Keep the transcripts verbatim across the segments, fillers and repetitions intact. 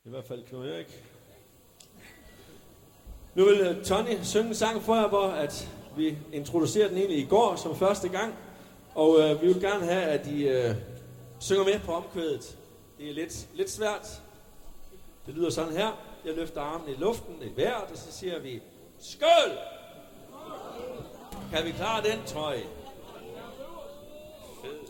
I hvert fald Knud Erik. Nu vil Tony synge en sang for jer, hvor at vi introducerer den egentlig i går som første gang. Og øh, vi vil gerne have, at I øh, synger med på omkvædet. Det er lidt, lidt svært. Det lyder sådan her. Jeg løfter armen i luften, i vejret, og så siger vi skål! Kan vi klare den, tror I? Fedt.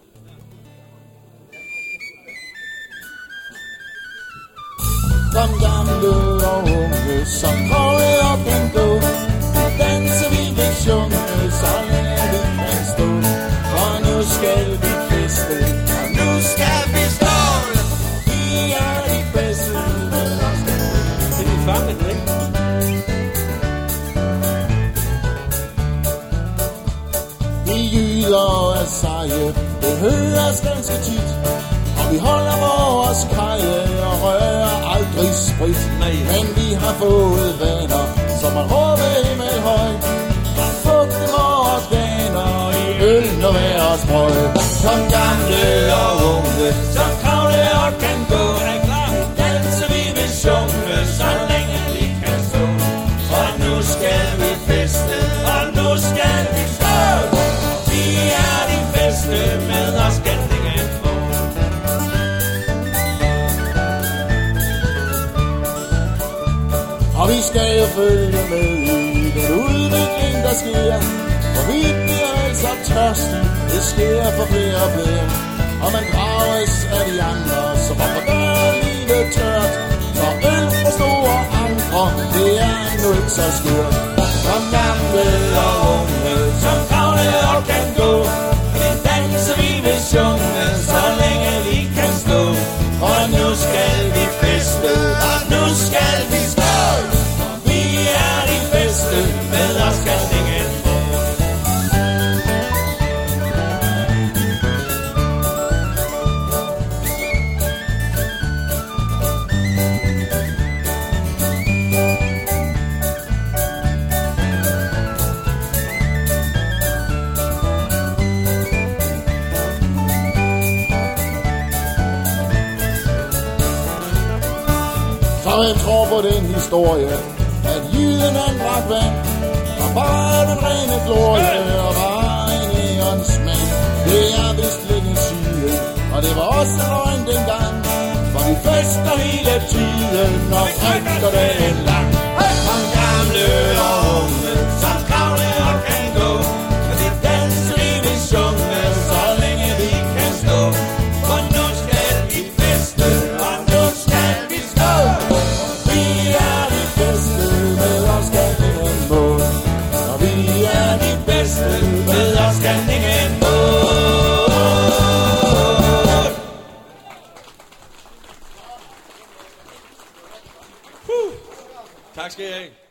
Kom gamle og unge, som høje op kan gå. Danser vi vil sjunge, så længe vi kan stå. For nu skal vi feste, og nu skal vi skåle. Vi er de bedste, med os kan vi. Det er de fange, ikke? Vi jyder af seje, det høres ganske tit. Og vi holder vores kaje og rører aldrig sprit. Nej. Men vi har fået vaner, som at råbe himmelhøjt. Og fugte vores ganer i øl og være sprøj. Kom gamle og unge, så kravle og kan gå. Er klar? Danse vi vil sjunge, så længe vi kan stå. Og nu skal vi feste, og nu skal vi skål. Vi er de bedste, med os skal det gerne få. Og vi skal jo følge med i den udvikling, der sker. For vi bliver altså tørstige, det sker for flere og flere. Og man drages af de andre, som om at gøre livet tørt. For øl for store andre, det er nu ikke så skørt. Kom gamle og unge, som kravle og kan gå. Vi danser, vi vil sjunge, så længe vi kan stå. Og nu skal vi feste, og nu skal vi skål. Vi er de bedste, med os skal ingen få. Så jeg tror på den historie, at jyden han drak vand, og bare den rene glorie, og bare en æonsmand. Det er vist lidt en syge, og det var også en løgn dengang, for vi fester hele tiden, og drikker den lang. Kom gamle og unge, som kravle og kan gå, og det danser vi vil sjunge, så længe vi kan stå. For nu skal vi feste, og nu skal vi skål. Vi er de bedste, med os skal ingen mål. Og vi er de bedste, med os skal ingen mål. Tak skal I have.